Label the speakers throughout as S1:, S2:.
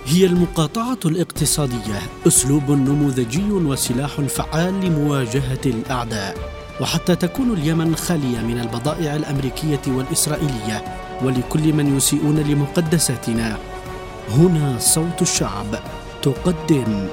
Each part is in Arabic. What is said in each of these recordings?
S1: هي المقاطعة الاقتصادية أسلوب نموذجي وسلاح فعال لمواجهة الأعداء، وحتى تكون اليمن خالية من البضائع الأمريكية والإسرائيلية ولكل من يسيئون لمقدساتنا. هنا صوت الشعب تقدم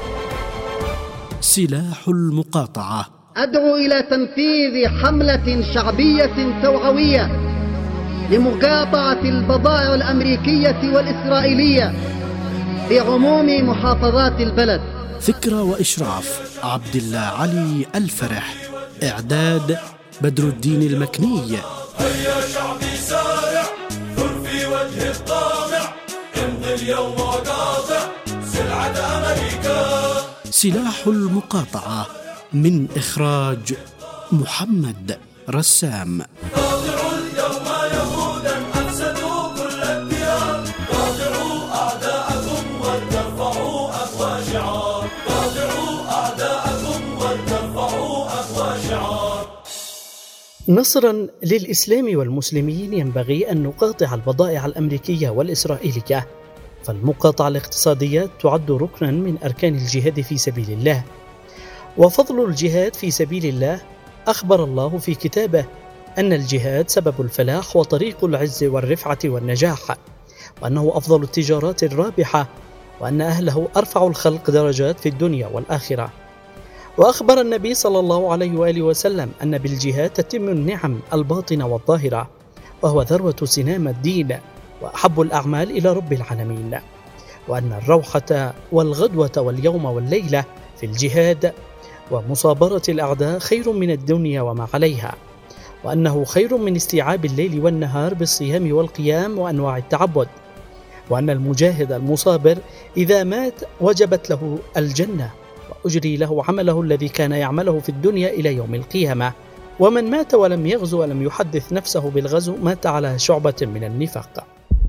S1: سلاح المقاطعة.
S2: أدعو إلى تنفيذ حملة شعبية توعوية لمقاطعة البضائع الأمريكية والإسرائيلية في عموم محافظات البلد.
S1: فكرة وإشراف عبد الله علي الفرح، إعداد بدر الدين المكني.
S3: هيا شعبي سارع ثر في وجه الطامع، امضي اليوم وقاطع سلعة أمريكا.
S1: سلاح المقاطعة من إخراج محمد رسام.
S3: قاطعوا اليوم يهودا أفسدوا كل الديار، قاطعوا أعداءكم ولترفعوا أقوى شعار، قاطعوا أعداءكم ولترفعوا أقوى شعار.
S4: نصرا للإسلام والمسلمين ينبغي أن نقاطع البضائع الأمريكية والإسرائيلية، فالمقاطعة الاقتصادية تعد ركنا من أركان الجهاد في سبيل الله. وفضل الجهاد في سبيل الله أخبر الله في كتابه أن الجهاد سبب الفلاح وطريق العز والرفعة والنجاح، وأنه أفضل التجارات الرابحة، وأن أهله أرفع الخلق درجات في الدنيا والآخرة. وأخبر النبي صلى الله عليه وآله وسلم أن بالجهاد تتم النعم الباطنة والظاهرة، وهو ذروة سنام الدين وأحب الأعمال إلى رب العالمين، وأن الروحة والغدوة واليوم والليلة في الجهاد ومصابرة الأعداء خير من الدنيا وما عليها، وأنه خير من استيعاب الليل والنهار بالصيام والقيام وأنواع التعبد، وأن المجاهد المصابر إذا مات وجبت له الجنة وأجري له عمله الذي كان يعمله في الدنيا إلى يوم القيامة. ومن مات ولم يغزو ولم يحدث نفسه بالغزو مات على شعبة من النفاق.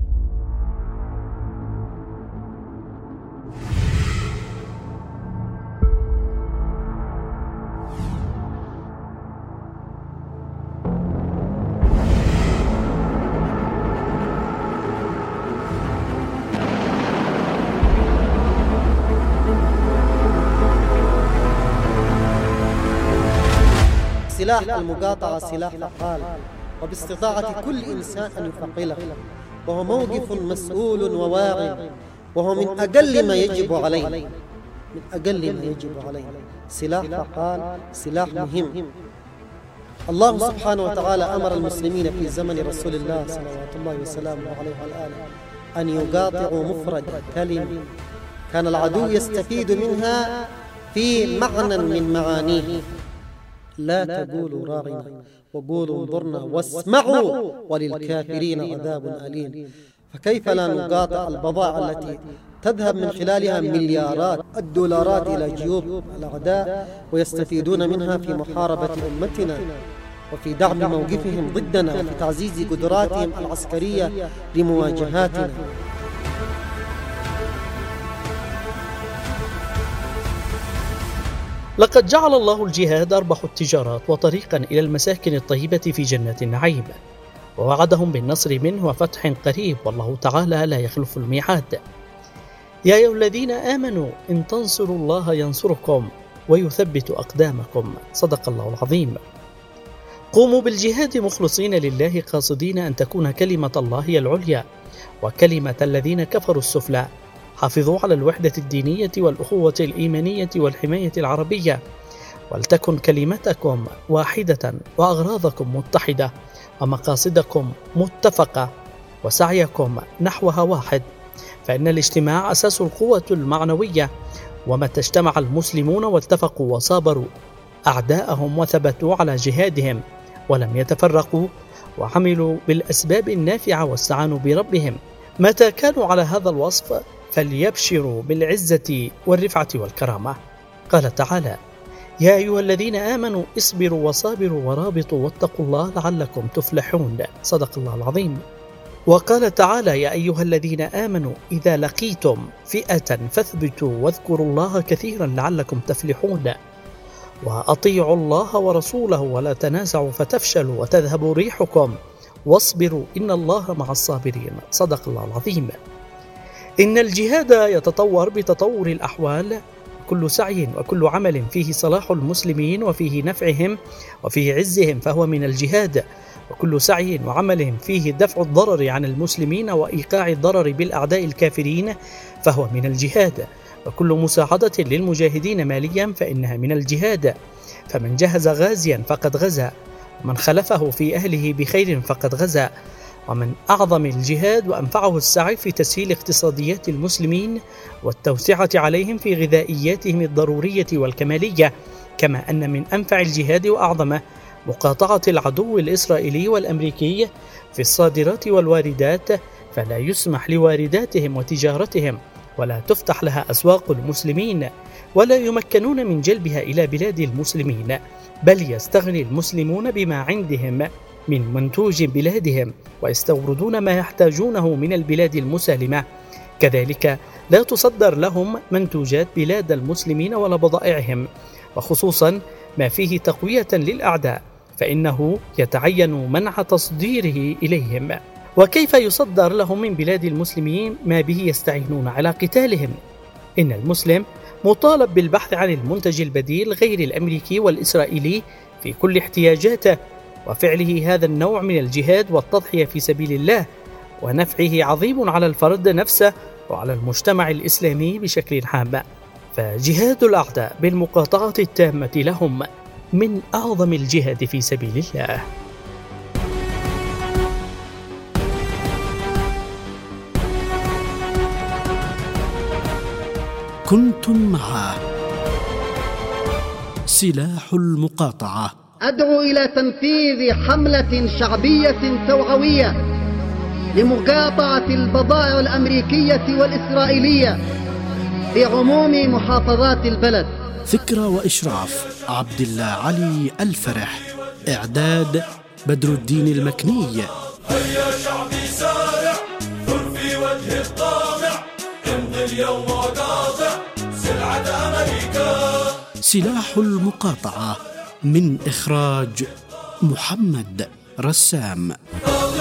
S2: سلاح المقاطعة سلاح فعال، وباستطاعة كل إنسان أن يفعله، وهو موقف مسؤول وواعي، وهو من أقل ما يجب عليه، من أقل ما يجب عليه. سلاح فعال، سلاح مهم. الله سبحانه وتعالى أمر المسلمين في زمن رسول الله صلوات الله وسلامه عليه وآله أن يقاطعوا مفرد كلمة كان العدو يستفيد منها في معنى من معانيه. لا تقولوا راعنا وقولوا انظرنا واسمعوا وللكافرين عذاب أليم. فكيف لا نقاطع البضائع التي تذهب من خلالها مليارات الدولارات إلى جيوب الأعداء ويستفيدون منها في محاربة أمتنا وفي دعم موقفهم ضدنا وفي تعزيز قدراتهم العسكرية لمواجهاتنا.
S4: لقد جعل الله الجهاد أربح التجارات وطريقا إلى المساكن الطيبة في جنات النعيم، ووعدهم بالنصر منه وفتح قريب، والله تعالى لا يخلف الميعاد. يا أيها الذين آمنوا إن تنصروا الله ينصركم ويثبت أقدامكم، صدق الله العظيم. قوموا بالجهاد مخلصين لله قاصدين أن تكون كلمة الله هي العليا وكلمة الذين كفروا السفلى. حافظوا على الوحدة الدينية والأخوة الإيمانية والحماية العربية، ولتكن كلمتكم واحدة وأغراضكم متحدة ومقاصدكم متفقة وسعيكم نحوها واحد، فإن الاجتماع أساس القوة المعنوية. ومتى اجتمع المسلمون واتفقوا وصابروا أعداءهم وثبتوا على جهادهم ولم يتفرقوا وعملوا بالأسباب النافعة واستعانوا بربهم، متى كانوا على هذا الوصف فليبشروا بالعزة والرفعة والكرامة. قال تعالى: يا أيها الذين آمنوا اصبروا وصابروا ورابطوا واتقوا الله لعلكم تفلحون، صدق الله العظيم. وقال تعالى: يا أيها الذين آمنوا إذا لقيتم فئة فاثبتوا واذكروا الله كثيرا لعلكم تفلحون، وأطيعوا الله ورسوله ولا تنازعوا فتفشلوا وتذهب ريحكم واصبروا إن الله مع الصابرين، صدق الله العظيم. إن الجهاد يتطور بتطور الأحوال. كل سعي وكل عمل فيه صلاح المسلمين وفيه نفعهم وفيه عزهم فهو من الجهاد، وكل سعي وعمل فيه دفع الضرر عن المسلمين وإيقاع الضرر بالأعداء الكافرين فهو من الجهاد، وكل مساعدة للمجاهدين ماليا فإنها من الجهاد. فمن جهز غازيا فقد غزا، ومن خلفه في أهله بخير فقد غزا. ومن أعظم الجهاد وأنفعه السعي في تسهيل اقتصاديات المسلمين والتوسعة عليهم في غذائياتهم الضرورية والكمالية، كما أن من أنفع الجهاد وأعظمه مقاطعة العدو الإسرائيلي والأمريكي في الصادرات والواردات، فلا يسمح لوارداتهم وتجارتهم ولا تفتح لها أسواق المسلمين، ولا يمكنون من جلبها إلى بلاد المسلمين، بل يستغني المسلمون بما عندهم من منتوج بلادهم ويستوردون ما يحتاجونه من البلاد المسالمة. كذلك لا تصدر لهم منتوجات بلاد المسلمين ولا بضائعهم، وخصوصا ما فيه تقوية للأعداء فإنه يتعين منع تصديره إليهم. وكيف يصدر لهم من بلاد المسلمين ما به يستعينون على قتالهم؟ إن المسلم مطالب بالبحث عن المنتج البديل غير الأمريكي والإسرائيلي في كل احتياجاته، وفعله هذا النوع من الجهاد والتضحية في سبيل الله، ونفعه عظيم على الفرد نفسه وعلى المجتمع الإسلامي بشكل عام. فجهاد الأعداء بالمقاطعة التامة لهم من أعظم الجهاد في سبيل الله.
S1: كنتم مع سلاح المقاطعة.
S2: أدعو إلى تنفيذ حملة شعبية توعوية لمقاطعة البضائع الأمريكية والإسرائيلية في عموم محافظات البلد.
S1: فكرة وإشراف عبد الله علي الفرح، إعداد بدر الدين المكني.
S3: هيا شعبي سارع، ثر في وجه الطامع، امضي اليوم وقاطع سلعة أمريكا.
S1: سلاح المقاطعة من إخراج محمد رسام.